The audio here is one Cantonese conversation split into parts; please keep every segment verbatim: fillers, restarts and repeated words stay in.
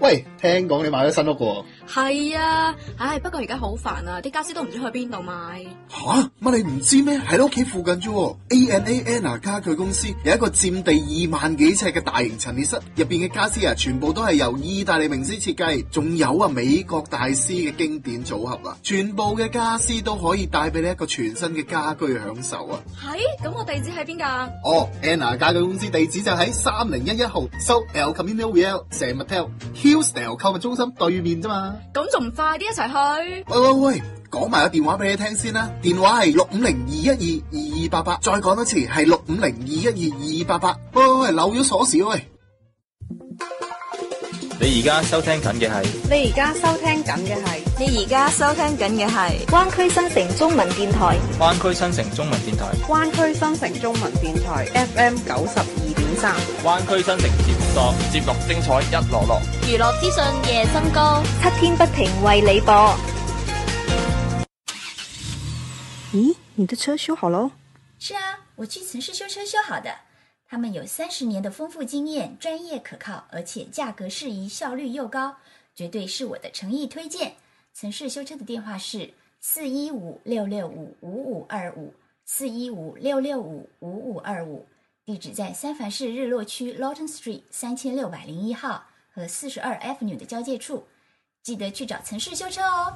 喂，聽講你買咗新屋喎？ 係啊，唉，不過而家好煩啊，啲家私都唔知去邊度買。 吓，乜你唔知咩？喺你屋企附近啫。A and A Anna 家具公司有一個佔地二萬幾尺嘅大型陳列室，入邊嘅家私啊，全部都係由意大利名師設計，仲有啊美國大師嘅經典組合啊，全部嘅家私都可以帶俾你一個全新嘅家居享受啊。 係，咁我地址喺邊噶？ 哦 ，Anna 家具公司地址就喺三零一一號 South El Camino Real San Mateo Hillsdale 購物中心對面啫嘛。 咁仲唔快啲一齊去？ 喂喂喂，講埋個電話俾你聽先啦，電話係六五零二一二二二八八，再講多次係六五零二一二二二八八。喂喂喂，漏咗鎖匙喂！ 你而家收聽緊嘅係， 你而家收聽緊嘅係， 你而家收聽緊嘅係灣區新城中文電台， 灣區新城中文電台， 灣區新城中文電台 F M 九十二點三， 灣區新城節目多，節目精彩一籮籮， 娛樂資訊夜深歌， 七天不停為你播。咦，你的車修好咯？ 是啊，我去城市修車修好的。他們有三十年的豐富經驗，專業可靠，而且價格適宜，效率又高，絕對是我的誠意推薦。城市修車的電話是四一五六六五五五二五，四一五六六五五五二五，地址在三藩市日落區 Lawton Street 三千六百零一號和四十二 Avenue 的交界處，記得去找城市修車哦。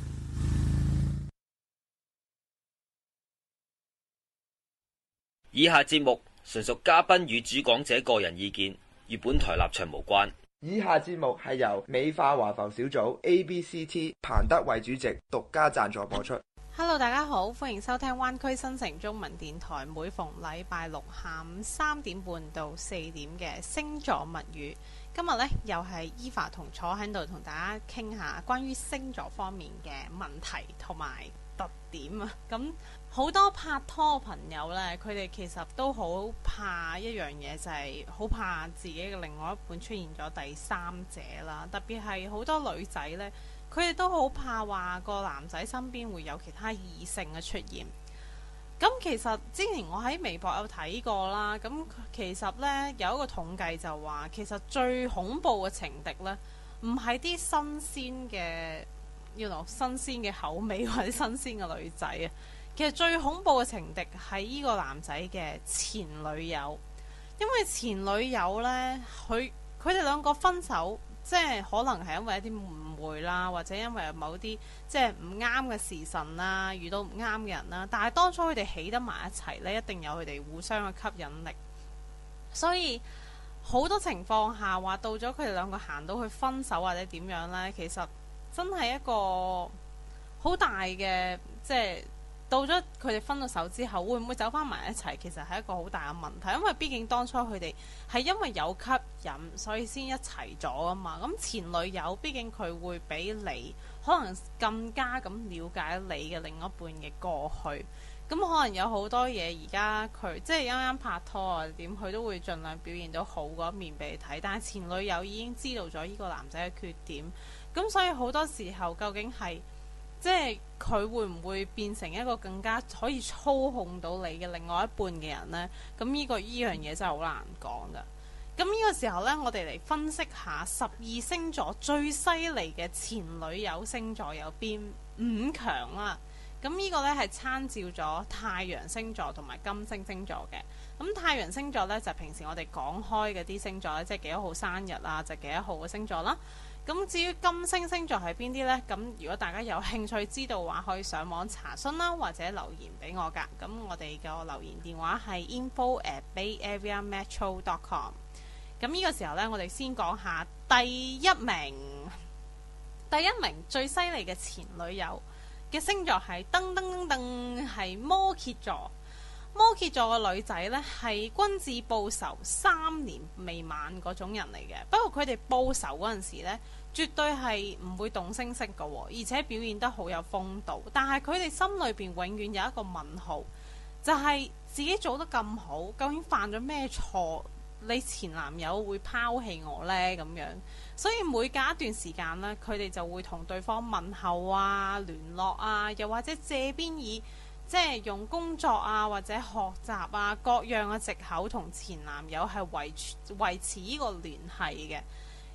以下節目純屬嘉賓與主講者個人意見，與本台立場無關。 以下節目係由美化華埠小組 A B C T 彭德偉主席獨家贊助播出。 Hello， 大家好，歡迎收聽灣區新城中文電台，每逢禮拜六下午三點半到四點嘅星座物語。今日呢，又係 Eva 同坐喺度同大家傾下關於星座方面嘅問題同埋特點啊。咁好多拍拖朋友呢，佢哋其實都好怕一樣嘢，就係好怕自己嘅另外一半出現咗第三者啦。特別係好多女仔呢，佢哋都好怕話個男仔身邊會有其他異性嘅出現。咁其實之前我喺微博有睇過啦。咁其實呢，有一個統計就話，其實最恐怖嘅情敵呢，唔係啲新鮮嘅要攞新鮮嘅口味或者新鮮嘅女仔啊。其實最恐怖嘅情敵係呢個男仔嘅前女友，因為前女友呢，佢佢哋兩個分手，即係可能係因為一啲誤會啦，或者因為某啲即係唔啱嘅時辰啦，遇到唔啱嘅人啦。但係當初佢哋起得埋一齊呢，一定有佢哋互相嘅吸引力。所以好多情況下話到咗佢哋兩個行到去分手或者點樣呢，其實真係一個好大嘅即係。到咗佢哋分咗手之後，會唔會走翻埋一齊？其實係一個好大嘅問題，因為畢竟當初佢哋係因為有吸引，所以先一齊咗啊嘛。咁前女友畢竟佢會比你可能更加咁了解你嘅另一半嘅過去，咁可能有好多嘢而家佢即係啱啱拍拖啊點，佢都會盡量表現到好嗰一面俾你睇。但係前女友已經知道咗呢個男仔嘅缺點，咁所以好多時候究竟係即係佢會唔會變成一個更加可以操控到你嘅另外一半嘅人呢？咁呢個呢樣嘢真係好難講噶。咁呢個時候呢，我哋嚟分析下十二星座最犀利嘅前女友星座有邊五強啦。咁呢個呢係參照咗太陽星座同埋金星星座嘅。咁太陽星座呢，就係平時我哋講開嘅啲星座咧，即係幾多號生日啊，就係幾多號嘅星座啦。咁至於金星星座係邊啲呢？咁如果大家有興趣知道嘅話，可以上網查詢啦，或者留言俾我噶。咁我哋嘅留言電話係 info at bay area metro dot com。咁呢個時候呢，我哋先講下第一名，第一名最犀利嘅前女友嘅星座係噔噔噔噔，係摩羯座。摩羯座嘅女仔呢，係君子報仇三年未晚嗰種人嚟嘅。不過佢哋報仇嗰陣時呢，絕對係唔會動聲色嘅，而且表現得好有風度。但係佢哋心裏邊永遠有一個問號，就係自己做得咁好，究竟犯咗咩錯？你前男友會拋棄我呢？咁樣，所以每隔一段時間呢，佢哋就會同對方問候啊、聯絡啊，又或者借邊以即係用工作啊或者學習啊各樣嘅藉口同前男友係維維持呢個聯繫嘅。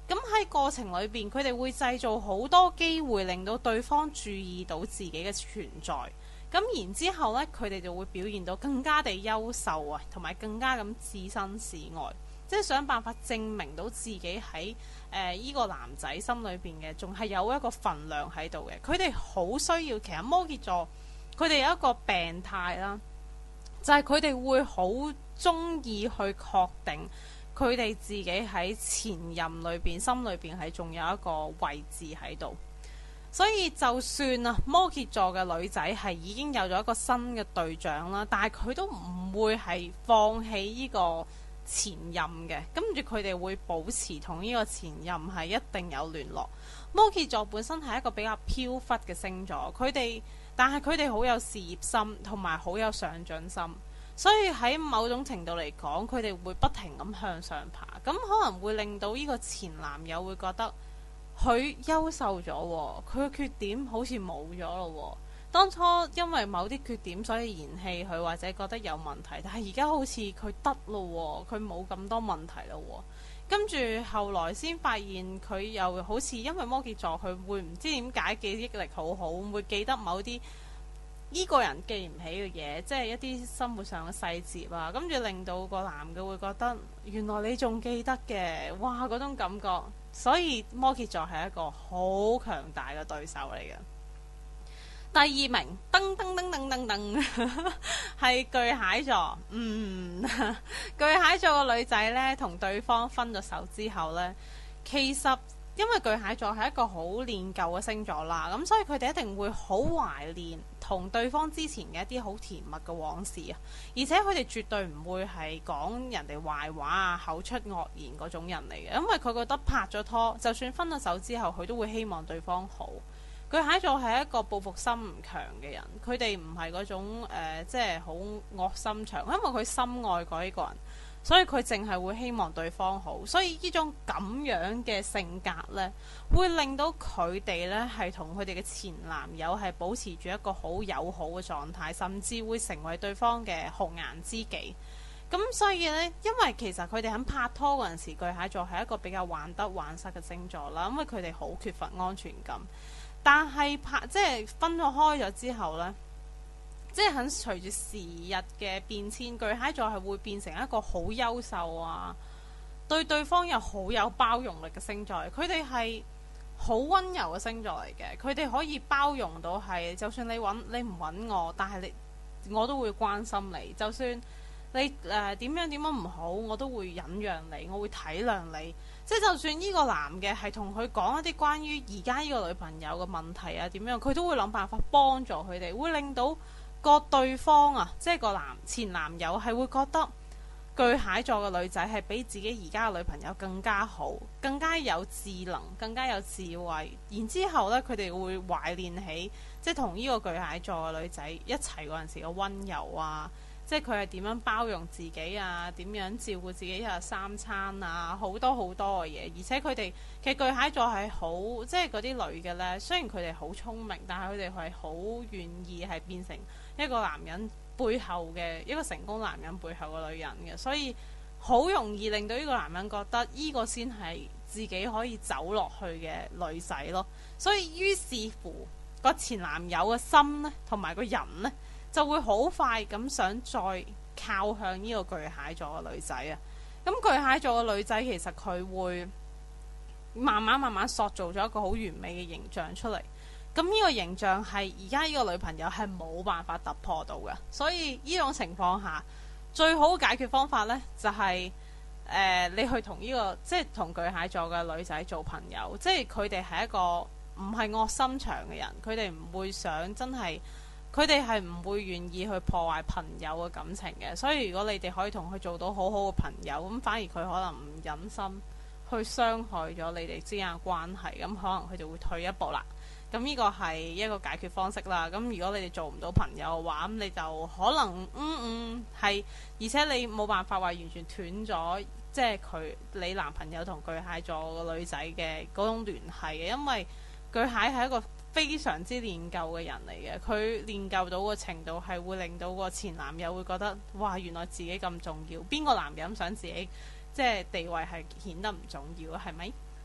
咁喺過程裏邊，佢哋會製造好多機會，令到對方注意到自己嘅存在。咁然之後呢，佢哋就會表現到更加地優秀啊，同埋更加咁置身事外，即係想辦法證明到自己喺誒依個男仔心裏邊嘅，仲係有一個份量喺度嘅。佢哋好需要，其實摩羯座佢哋有一個病態啦，就係佢哋會好中意去確定佢哋自己喺前任裏邊心裏邊係仲有一個位置喺度。所以就算啊摩羯座嘅女仔係已經有咗一個新嘅對象啦，但係佢都唔會係放棄呢個前任嘅，跟住佢哋會保持同呢個前任係一定有聯絡。摩羯座本身係一個比較飄忽嘅星座，佢哋但係佢哋好有事業心同埋好有上進心，所以喺某種程度嚟講，佢哋會不停咁向上爬，咁可能會令到呢個前男友會覺得佢優秀咗，佢嘅缺點好似冇咗咯。當初因為某啲缺點所以嫌棄佢或者覺得有問題，但係而家好似佢得咯，佢冇咁多問題咯。跟住後來先發現佢又好似因為摩羯座，佢會唔知點解記憶力好好，會記得某啲呢個人記唔起嘅嘢，即係一啲生活上嘅細節啊。跟住令到個男嘅會覺得原來你仲記得嘅，哇嗰種感覺。所以摩羯座係一個好強大嘅對手嚟嘅。第二名，噔噔噔噔噔噔，係巨蟹座。嗯，巨蟹座嘅女仔呢，同對方分咗手之後呢，其實因為巨蟹座係一個好念舊嘅星座啦，咁所以佢哋一定會好懷念同對方之前嘅一啲好甜蜜嘅往事啊，而且佢哋絕對唔會係講人哋壞話啊、口出惡言嗰種人嚟嘅，因為佢覺得拍咗拖，就算分咗手之後，佢都會希望對方好。巨蟹座係一個報復心唔強嘅人，佢哋唔係嗰種誒、呃，即係好惡心腸，因為佢深愛嗰一個人，所以佢淨係會希望對方好。所以呢種咁樣嘅性格呢，會令到佢哋呢係同佢哋嘅前男友係保持住一個好友好嘅狀態，甚至會成為對方嘅紅顏知己。咁所以呢，因為其實佢哋喺拍拖嗰陣時，巨蟹座係一個比較患得患失嘅星座啦，因為佢哋好缺乏安全感。但係拍即係分咗開咗之後呢，即係喺隨住時日嘅變遷，巨蟹座係會變成一個好優秀啊，對對方又好有包容力嘅星座。佢哋係好溫柔嘅星座嚟嘅，佢哋可以包容到係，就算你揾你唔揾我，但係你我都會關心你。就算你誒點、呃、樣點樣唔好，我都會忍讓你，我會體諒你。即係就算呢個男嘅係同佢講一啲關於而家呢個女朋友嘅問題啊點樣，佢都會諗辦法幫助佢哋，會令到個對方啊，即係個男前男友係會覺得巨蟹座嘅女仔係比自己而家嘅女朋友更加好，更加有智能，更加有智慧。然之後呢，佢哋會懷念起即係同呢個巨蟹座嘅女仔一齊嗰陣時嘅溫柔啊，即係佢係點樣包容自己啊，點樣照顧自己一日三餐啊，好多好多嘅嘢。而且佢哋其實巨蟹座係好，即係嗰啲女嘅呢，雖然佢哋好聰明，但係佢哋係好願意係變成一個男人背後嘅一個成功男人背後嘅女人嘅，所以好容易令到呢個男人覺得呢個先係自己可以走落去嘅女仔咯。所以於是乎個前男友嘅心呢，同埋個人呢，就會好快咁想再靠向呢個巨蟹座嘅女仔啊。咁巨蟹座嘅女仔其實佢會慢慢慢慢塑造咗一個好完美嘅形象出嚟。咁呢個形象係而家呢個女朋友係冇辦法突破到嘅，所以呢種情況下最好嘅解決方法呢，就係、是呃、你去同呢、這個即係同巨蟹座嘅女仔做朋友，即係佢哋係一個唔係惡心腸嘅人，佢哋唔會想真係，佢哋係唔會願意去破壞朋友嘅感情嘅。所以如果你哋可以同佢做到好好嘅朋友，咁反而佢可能唔忍心去傷害咗你哋之間嘅關係，咁可能佢就會退一步啦。咁呢個係一個解決方式啦。咁如果你哋做唔到朋友嘅話，咁你就可能嗯嗯係，而且你冇辦法話完全斷咗，即係佢你男朋友同巨蟹座個女仔嘅嗰種聯繫嘅，因為巨蟹係一個非常之念舊嘅人嚟嘅，佢念舊到個程度係會令到個前男友會覺得哇，原來自己咁重要，邊個男人想自己即係地位係顯得唔重要啊？係咪？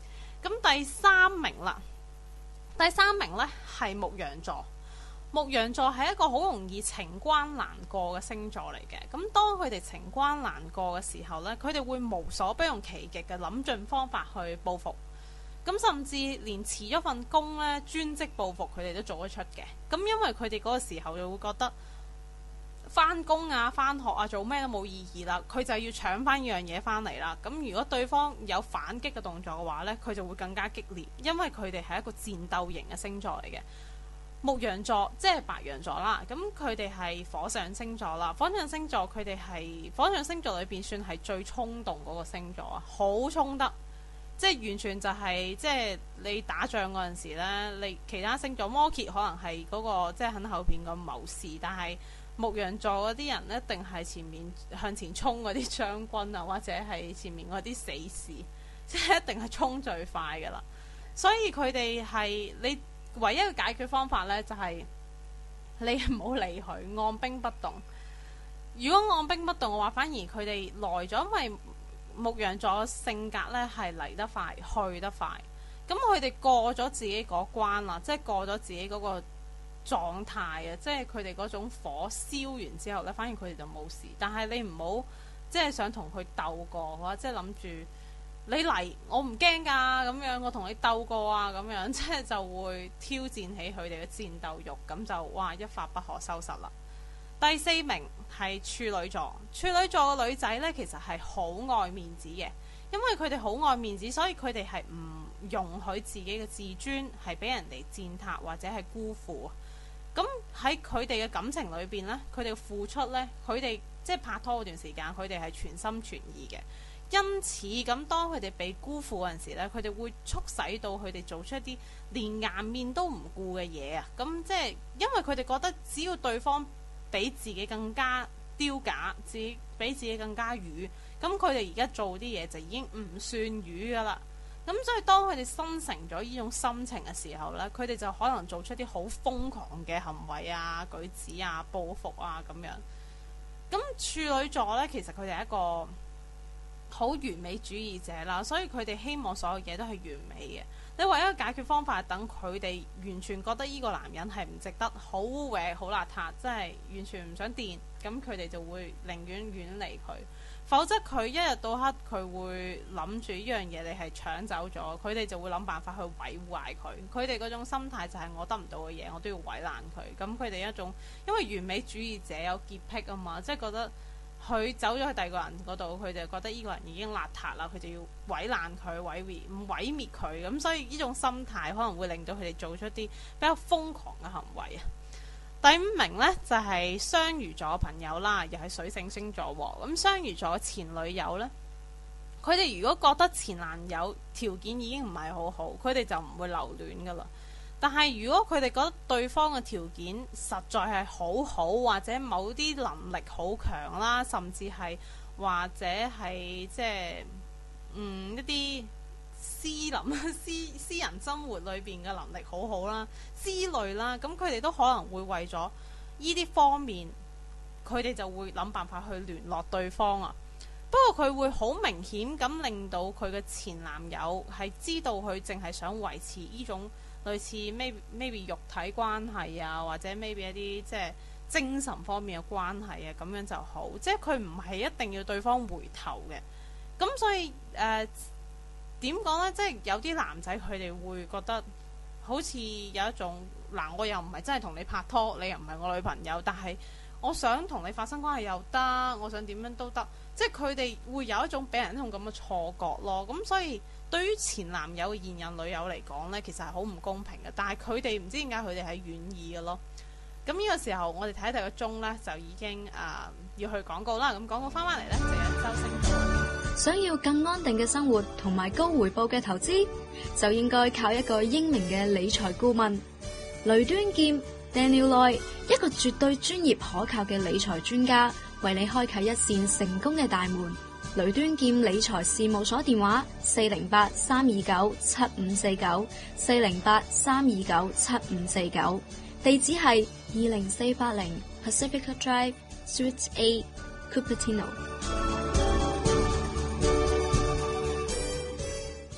咁第三名啦，第三名呢係牧羊座。牧羊座係一個好容易情關難過嘅星座嚟嘅。咁當佢哋情關難過嘅時候呢，佢哋會無所不用其極嘅諗盡方法去報復。咁甚至連辭咗份工呢，專職報復佢哋都做得出嘅。咁因為佢哋嗰個時候就會覺得返工啊、返學啊、做咩都冇意義啦，佢就要搶返樣嘢返嚟啦。咁如果對方有反擊嘅動作嘅話呢，佢就會更加激烈，因為佢哋係一個戰鬥型嘅星座嚟嘅。牧羊座即係白羊座啦，咁佢哋係火象星座啦。火象星座佢哋係火象星座裏邊算係最衝動嗰個星座啊，好衝得，即係完全就係、是、即係你打仗嗰陣時呢，你其他星座摩羯可能係嗰、那個即係很後邊個謀士，但係牧羊座嗰啲人一定係前面向前衝嗰啲將軍啊，或者係前面嗰啲死士，即係一定係衝最快噶啦。所以佢哋係你。唯一嘅解決方法呢，就係、是、你唔好理佢，按兵不動。如果按兵不動嘅話，反而佢哋耐咗，因為牧羊座性格呢係嚟得快，去得快。咁佢哋過咗自己嗰關啦，即係過咗自己嗰個狀態啊，即係佢哋嗰種火燒完之後呢，反而佢哋就冇事。但係你唔好即係想同佢鬥過，或者諗住。你嚟，我唔驚㗎，咁樣我同你鬥過啊，咁樣即係就會挑戰起佢哋嘅戰鬥欲，咁就哇一發不可收拾啦。第四名係處女座，處女座嘅女仔呢，其實係好愛面子嘅，因為佢哋好愛面子，所以佢哋係唔容許自己嘅自尊係俾人哋踐踏或者係辜負。咁喺佢哋嘅感情裏邊呢，佢哋嘅付出呢，佢哋即係拍拖嗰段時間，佢哋係全心全意嘅。因此咁，當佢哋被辜負嗰陣時咧，佢哋會促使到佢哋做出一啲連顏面都唔顧嘅嘢啊！咁即係因為佢哋覺得，只要對方比自己更加丟架，自己比自己更加魚，咁佢哋而家做啲嘢就已經唔算魚噶啦。咁所以當佢哋生成咗呢種心情嘅時候呢，佢哋就可能做出啲好瘋狂嘅行為啊、舉止啊、報復啊咁樣。咁處女座呢，其實佢哋係一個好完美主義者啦，所以佢哋希望所有嘢都係完美嘅。你唯一嘅解決方法係等佢哋完全覺得呢個男人係唔值得，好污穢、好邋遢，即係完全唔想掂，咁佢哋就會寧願遠離佢。否則佢一日到黑佢會諗住呢樣嘢你係搶走咗，佢哋就會諗辦法去毀壞佢。佢哋嗰種心態就係我得唔到嘅嘢，我都要毀爛佢。咁佢哋一種因為完美主義者有潔癖啊嘛，即係覺得。佢走咗去第二個人嗰度，佢就覺得呢個人已經邋遢啦，佢就要毀爛佢、毀滅、唔毀滅佢，咁所以呢種心態可能會令到佢哋做出啲比較瘋狂嘅行為啊。第五名呢，就係雙魚座嘅朋友啦，又係水性星座喎。咁雙魚座嘅前女友呢，佢哋如果覺得前男友條件已經唔係好好，佢哋就唔會留戀噶啦。但係如果佢哋覺得對方嘅條件實在係好好，或者某啲能力好強啦，甚至係或者係即係嗯一啲私林私私人生活裏邊嘅能力好好啦之類啦，咁佢哋都可能會為咗呢啲方面，佢哋就會諗辦法去聯絡對方啊。不過佢會好明顯咁令到佢嘅前男友係知道佢淨係想維持呢種類似 maybe maybe 肉體關係啊，或者 maybe 一啲即係精神方面嘅關係啊，咁樣就好。即係佢唔係一定要對方回頭嘅。咁所以誒點講呢？即係有啲男仔佢哋會覺得好似有一種嗱，我又唔係真係同你拍拖，你又唔係我女朋友，但係我想同你發生關係又得，我想點樣都得。即係佢哋會有一種俾人一種咁嘅錯覺咯。咁所以對於前男友嘅現任女友嚟講呢，其實係好唔公平嘅。但係佢哋唔知點解佢哋係願意嘅咯。咁呢個時候我哋睇一睇個鐘呢，就已經誒、呃、要去廣告啦。咁廣告翻返嚟呢，就有周星座。 想要更安定嘅生活同埋高回報嘅投資，就應該靠一個英明嘅理財顧問雷端劍 Daniel Loy， 一個絕對專業可靠嘅理財專家，為你開啟一扇成功嘅大門。雷端劍理財事務所電話：四零八三二九七五四九，四零八三二九七五四九。地址係二零四八零 Pacifica Drive Suite A Cupertino。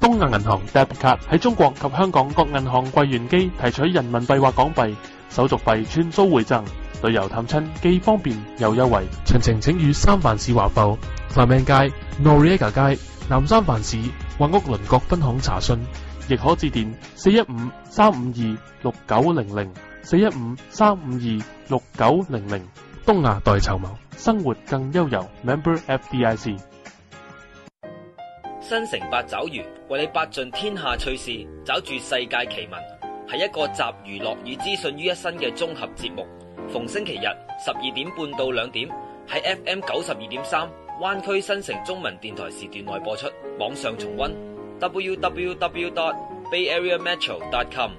東亞銀行 Debit Card 喺中國及香港各銀行櫃員機提取人民幣或港幣，手續費全數回贈。旅遊探親既方便又優惠。詳情請與三藩市華埠 Clement 街、Noriega 街、南三藩市或屋鄰各分行查詢，亦可致電四一五三五二六九零零 四一五三五二六九零零。東亞代籌謀，生活更悠遊。Member F D I C。 新城八爪魚為你八盡天下趣事，找住世界奇聞，係一個集娛樂與資訊於一身嘅綜合節目。逢星期日十二點半到兩點喺 F M 九十二點三灣區新城中文電台時段內播出，網上重溫 w w w dot bay area metro dot com。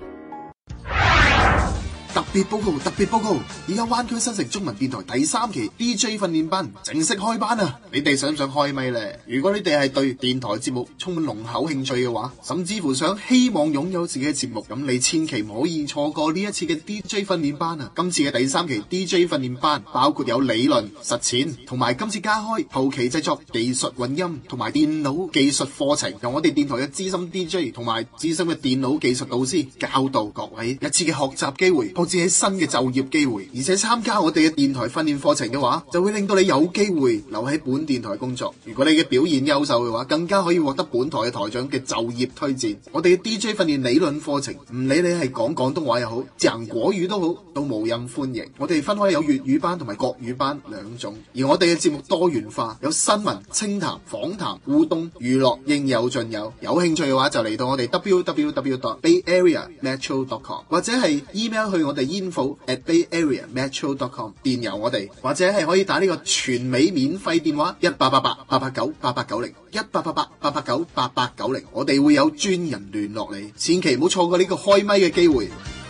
特別報告，特別報告！而家灣區新城中文電台第三期 D J 訓練班正式開班啊！你哋想唔想開咪呢？如果你哋係對電台節目充滿濃厚興趣嘅話，甚至乎想希望擁有自己嘅節目，咁你千祈唔可以錯過呢一次嘅 D J 訓練班啊！今次嘅第三期 D J 訓練班包括有理論、實踐，同埋今次加開後期製作、技術混音同埋電腦技術課程，由我哋電台嘅資深 D J 同埋資深嘅電腦技術導師教導各位一次嘅學習機會。好似喺新嘅就業機會，而且參加我哋嘅電台訓練課程嘅話，就會令到你有機會留喺本電台工作。如果你嘅表現優秀嘅話，更加可以獲得本台嘅台長嘅就業推薦。我哋嘅 D J 訓練理論課程，唔理你係講廣東話又好，講國語都好，都無任歡迎。我哋分開有粵語班同埋國語班兩種，而我哋嘅節目多元化，有新聞、清談、訪談、互動、娛樂，應有盡有。有興趣嘅話，就嚟到我哋 w w w dot bay area metro dot com 或者係 email 去我哋 info at bay area metro dot com 電郵我哋，或者係可以打呢個全美免費電話一八八八八八九八八九零一八八八八八九八八九零，我哋會有專人聯絡你，千祈唔好錯過呢個開咪嘅機會。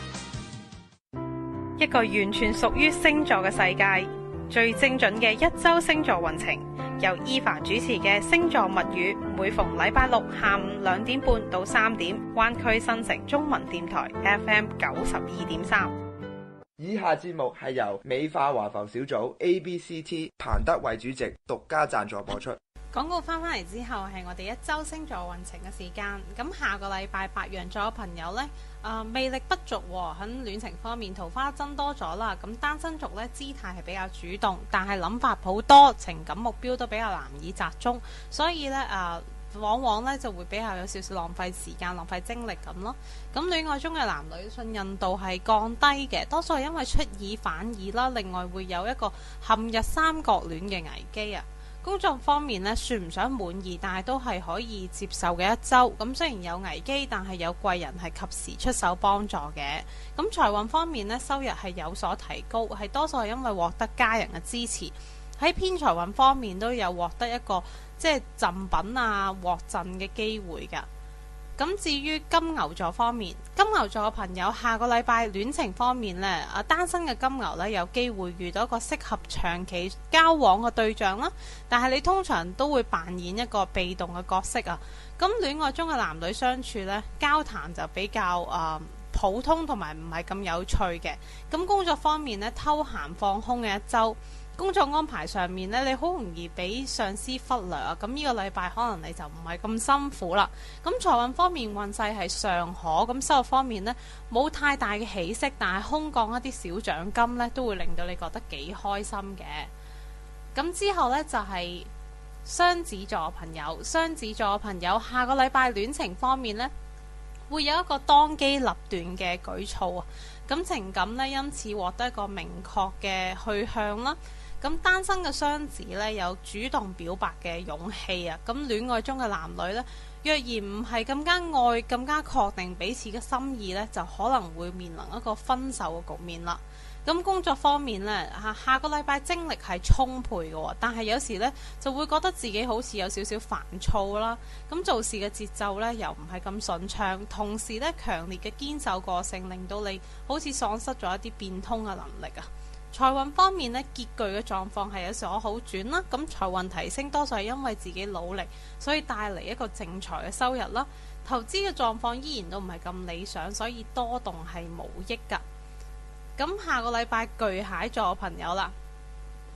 一個完全屬於星座嘅世界，最精準嘅一周星座運程，由伊凡主持嘅星座物語，每逢禮拜六下午兩點半到三點，灣區新城中文電台 F M 九十二點三。 以下節目係由美化華埠小組 A B C T 彭德偉主席獨家贊助播出。 廣告翻返嚟之後係我哋一周星座運程嘅時間，咁下個禮拜白羊座嘅朋友呢，呃、魅力不足喎，喺戀情方面桃花增多咗啦，咁單身族呢，姿態係比較主動，但係諗法好多，情感目標都比較難以集中，所以呢，呃、往往呢就會比較有少少浪費時間、浪費精力咁咯。咁戀愛中嘅男女信任度係降低嘅，多數係因為出爾反爾啦，另外會有一個陷入三角戀嘅危機啊。工作方面呢，算唔上滿意，但係都係可以接受嘅一周。咁雖然有危機，但係有貴人係及時出手幫助嘅。咁財運方面呢，收入係有所提高，係多數係因為獲得家人嘅支持。喺偏財運方面都有獲得一個即係贈品啊、獲贈嘅機會㗎。咁至於金牛座方面，金牛座嘅朋友下個禮拜戀情方面呢，啊單身嘅金牛呢，有機會遇到一個適合長期交往嘅對象啦，但係你通常都會扮演一個被動嘅角色啊。咁戀愛中嘅男女相處呢，交談就比較啊、呃、普通同埋唔係咁有趣嘅。咁工作方面呢，偷閒放空嘅一周。工作安排上面呢，你好容易俾上司忽略啊！咁呢個禮拜可能你就唔係咁辛苦啦。咁財運方面運勢係尚可，咁收入方面呢，冇太大嘅起色，但係空降一啲小獎金呢，都會令到你覺得幾開心嘅。咁之後呢，就係雙子座朋友，雙子座朋友下個禮拜戀情方面呢，會有一個當機立斷嘅舉措啊！咁情感呢，因此獲得一個明確嘅去向啦。咁單身嘅雙子呢，有主動表白嘅勇氣啊！咁戀愛中嘅男女呢，若然唔係更加愛、更加確定彼此嘅心意呢，就可能會面臨一個分手嘅局面啦。咁工作方面呢，下下個禮拜精力係充沛嘅，但係有時呢，就會覺得自己好似有少少煩躁啦。咁做事嘅節奏呢，又唔係咁順暢，同時呢，強烈嘅堅守個性令到你好似喪失咗一啲變通嘅能力啊。財運方面呢，拮據嘅狀況係有所好轉啦。咁財運提升多數係因為自己努力，所以帶嚟一個正財嘅收入啦。投資嘅狀況依然都唔係咁理想，所以多動係無益㗎。咁下個禮拜巨蟹座嘅朋友啦，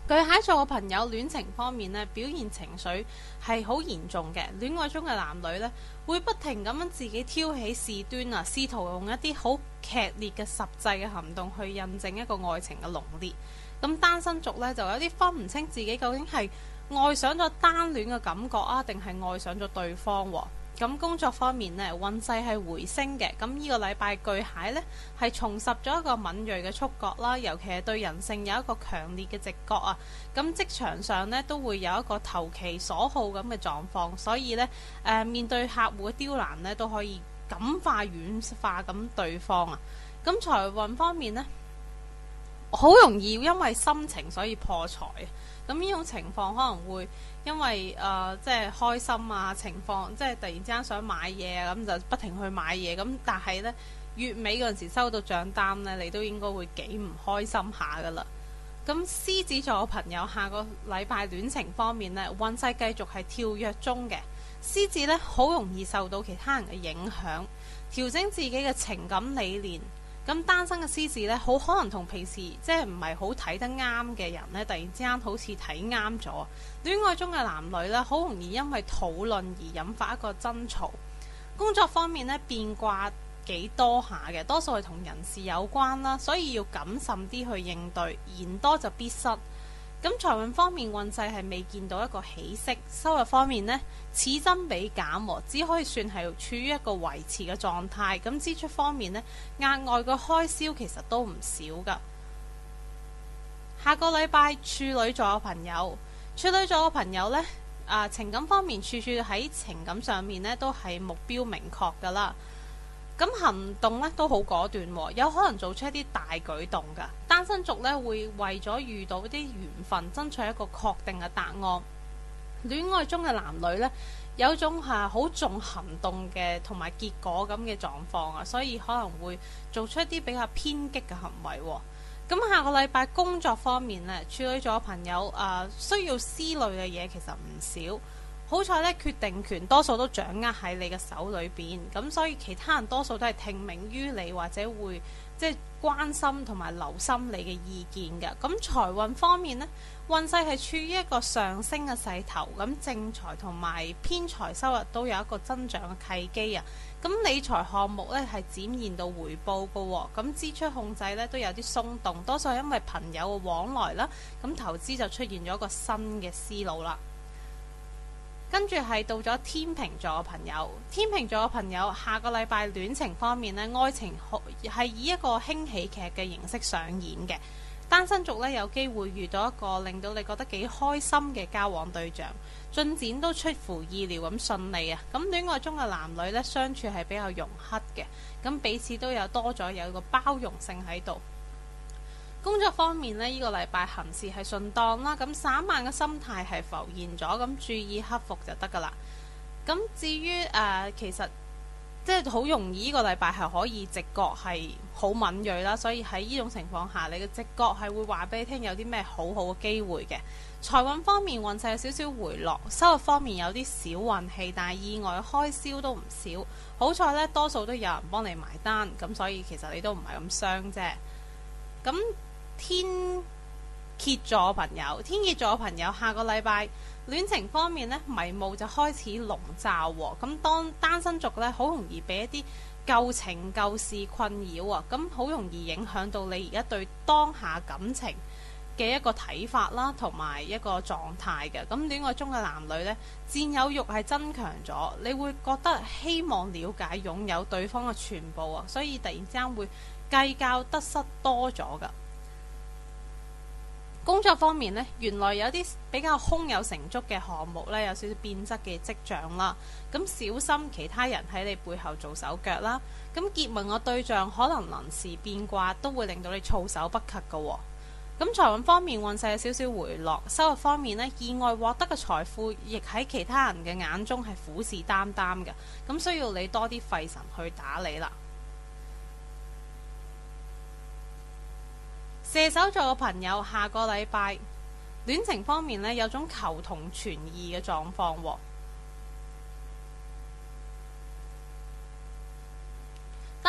巨蟹座嘅朋友戀情方面咧，表現情緒係好嚴重嘅。戀愛中嘅男女咧，會不停咁樣自己挑起事端啊，試圖用一啲好劇烈嘅實際嘅行動去印證一個愛情嘅濃烈。咁單身族咧就有啲分唔清自己究竟係愛上咗單戀嘅感覺啊，定係愛上咗對方喎。咁工作方面呢，運勢係回升嘅。咁呢個禮拜巨蟹呢，係重拾咗一個敏鋭嘅觸覺啦，尤其係對人性有一個強烈嘅直覺啊。咁職場上呢，都會有一個投其所好咁嘅狀況，所以呢，誒、呃、面對客戶嘅刁難呢，都可以感化軟化咁對方啊。咁財運方面呢，好容易因為心情所以破財。咁呢種情況可能會因為誒、呃、即係開心啊情況，即係突然之間想買嘢啊，咁就不停去買嘢。咁但係呢，月尾嗰陣時收到帳單呢，你都應該會幾唔開心下噶啦。咁獅子座嘅朋友下個禮拜戀情方面呢，運勢繼續係跳躍中嘅。獅子呢，好容易受到其他人嘅影響，調整自己嘅情感理念。咁單身嘅獅子呢，好可能同平時即係唔係好睇得啱嘅人呢，突然之間好似睇啱咗。戀愛中嘅男女呢，好容易因為討論而引發一個爭吵。工作方面呢，變卦幾多下嘅，多數係同人事有關啦，所以要謹慎啲去應對，言多就必失。咁財運方面運勢係未見到一個起色，收入方面呢，此增彼減，只可以算係處於一個維持嘅狀態。咁支出方面呢，額外嘅開銷其實都唔少噶。下個禮拜處女座嘅朋友，處女座嘅朋友呢，啊情感方面處處喺情感上面呢都係目標明確噶啦。咁行動咧都好果斷，有可能做出一啲大舉動噶。單身族咧會為咗遇到啲緣分，爭取一個確定嘅答案。戀愛中嘅男女咧有一種係好重行動嘅同埋結果咁嘅狀況啊，所以可能會做出一啲比較偏激嘅行為。咁下個禮拜工作方面咧，處女座嘅朋友啊、呃、需要思慮嘅嘢其實唔少。好彩咧，決定權多數都掌握喺你嘅手裏邊，咁所以其他人多數都係聽命於你，或者會即係關心同埋留心你嘅意見嘅。咁財運方面呢，運勢係處於一個上升嘅勢頭，咁正財同埋偏財收入都有一個增長嘅契機啊。咁理財項目呢係展現到回報嘅，咁支出控制呢都有啲鬆動，多數係因為朋友嘅往來啦，咁投資就出現咗一個新嘅思路啦。跟住係到咗天秤座嘅朋友，天秤座嘅朋友下個禮拜戀情方面呢，愛情係以一個輕喜劇嘅形式上演嘅。單身族呢，有機會遇到一個令到你覺得幾開心嘅交往對象，進展都出乎意料咁順利啊！咁戀愛中嘅男女呢，相處係比較融洽嘅，咁彼此都有多咗有一個包容性喺度。工作方面呢，呢、這個禮拜行事係順當啦，咁散漫嘅心態係浮現咗，咁注意克服就得噶啦。咁至於誒、呃，其實即係好容易呢個禮拜係可以直覺係好敏鋭啦，所以喺呢種情況下，你嘅直覺係會話俾你聽有啲咩好好嘅機會嘅。財運方面運勢有少少回落，收入方面有啲小運氣，但係意外開銷都唔少。好彩呢，多數都有人幫你埋單，咁所以其實你都唔係咁傷啫。咁天蠍座朋友，天蠍座朋友下個禮拜戀情方面呢，迷霧就開始籠罩喎。咁當單身族呢，好容易俾一啲舊情舊事困擾啊，咁好容易影響到你而家對當下感情嘅一個睇法啦，同埋一個狀態嘅。咁戀愛中嘅男女呢，佔有欲係增強咗，你會覺得希望了解擁有對方嘅全部啊，所以突然之間會計較得失多咗噶。工作方面呢，原來有啲比較胸有成竹嘅項目呢，有少少變質嘅跡象啦。咁小心其他人喺你背後做手腳啦。咁結盟嘅對象可能臨時變卦，都會令到你措手不及噶。咁財運方面運勢有少少回落，收入方面呢，意外獲得嘅財富，亦喺其他人嘅眼中係虎視眈眈嘅。咁需要你多啲費神去打理啦。射手座嘅朋友下個禮拜戀情方面呢，有種求同存異嘅狀況喎。單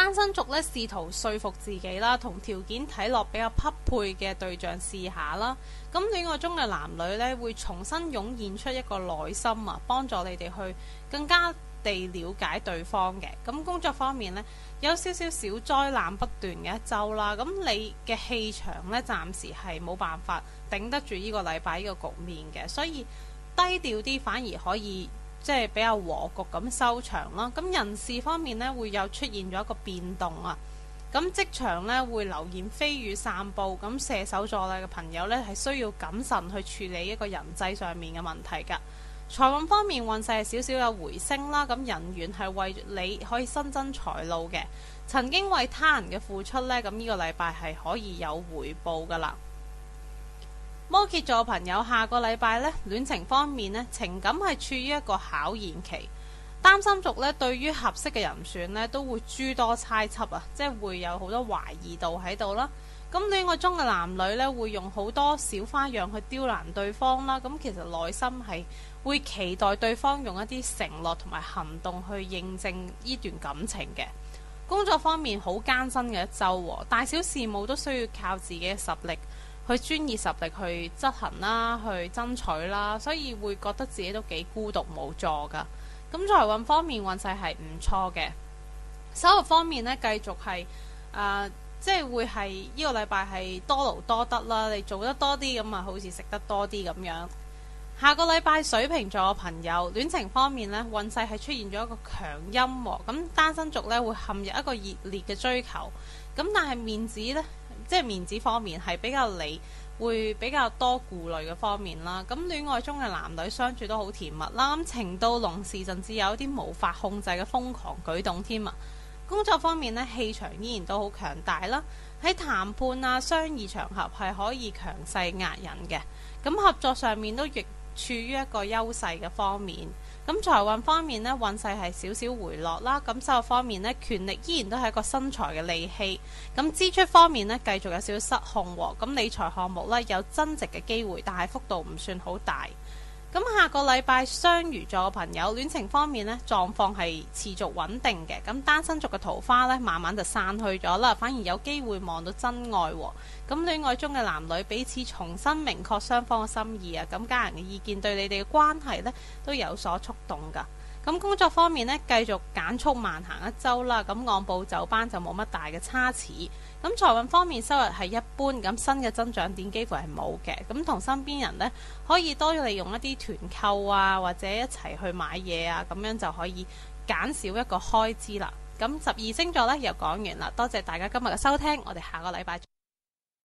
單身族呢，試圖說服自己啦，同條件睇落比較匹配嘅對象試下啦。咁戀愛中嘅男女呢，會重新湧現出一個內心啊，幫助你哋去更加地了解對方嘅。咁工作方面呢，有少少小災難不斷嘅一周啦。咁你嘅氣場呢，暫時係冇辦法頂得住呢個禮拜呢個局面嘅，所以低調啲反而可以即係比較和局咁收場啦。咁人事方面呢，會有出現咗一個變動啊。咁職場呢，會流言蜚語散佈，咁射手座嘅朋友呢，係需要謹慎去處理一個人際上面嘅問題㗎。財運方面運勢係少少有回升啦，咁人緣係為你可以新增財路嘅。曾經為他人嘅付出呢，咁呢個禮拜係可以有回報㗎啦。摩羯座朋友下個禮拜呢，戀情方面呢，情感係處於一個考驗期。擔心族呢，對於合適嘅人選呢，都會諸多猜測啊，即係會有好多懷疑度喺度啦。咁戀愛中嘅男女呢，會用好多小花樣去刁難對方啦。咁其實內心係會期待對方用一啲承諾同埋行動去認證呢段感情嘅。工作方面好艱辛嘅一週，大小事務都需要靠自己嘅實力去專業實力去執行啦，去爭取啦，所以會覺得自己都幾孤獨無助㗎。咁財運方面運勢係唔錯嘅，收入方面呢，繼續係誒、呃，即係會係呢個禮拜係多勞多得啦，你做得多啲咁啊，好似食得多啲咁樣。下個禮拜水瓶座嘅朋友戀情方面呢，運勢係出現咗一個強陰喎，咁單身族呢，會陷入一個熱烈嘅追求，咁但係面子呢，即係面子方面係比較你會比較多顧慮嘅方面啦。咁戀愛中嘅男女相處都好甜蜜啦，咁情到濃時甚至有一啲無法控制嘅瘋狂舉動添啊。工作方面呢，氣場依然都好強大啦，喺談判啊商議場合係可以強勢壓人嘅，咁合作上面都亦處於一個優勢嘅方面。咁財運方面呢，運勢係少少回落啦。咁收入方面呢，權力依然都係一個生財嘅利器。咁支出方面呢，繼續有少少失控喎。咁理財項目呢，有增值嘅機會，但係幅度唔算好大。咁下個禮拜雙魚座嘅朋友戀情方面呢，狀況係持續穩定嘅。咁單身族嘅桃花呢，慢慢就散去咗啦，反而有機會望到真愛喎。咁戀愛中嘅男女彼此重新明確雙方嘅心意啊，咁家人嘅意見對你哋嘅關係呢，都有所觸動㗎。咁工作方面呢，繼續減速慢行一周啦，咁按部就班就冇乜大嘅差池。咁財運方面收入係一般，咁新嘅增長點幾乎係冇嘅。咁同身邊人呢，可以多利用一啲團購啊，或者一齊去買嘢啊，咁樣就可以減少一個開支啦。咁十二星座呢，又講完啦，多謝大家今日嘅收聽，我哋下個禮拜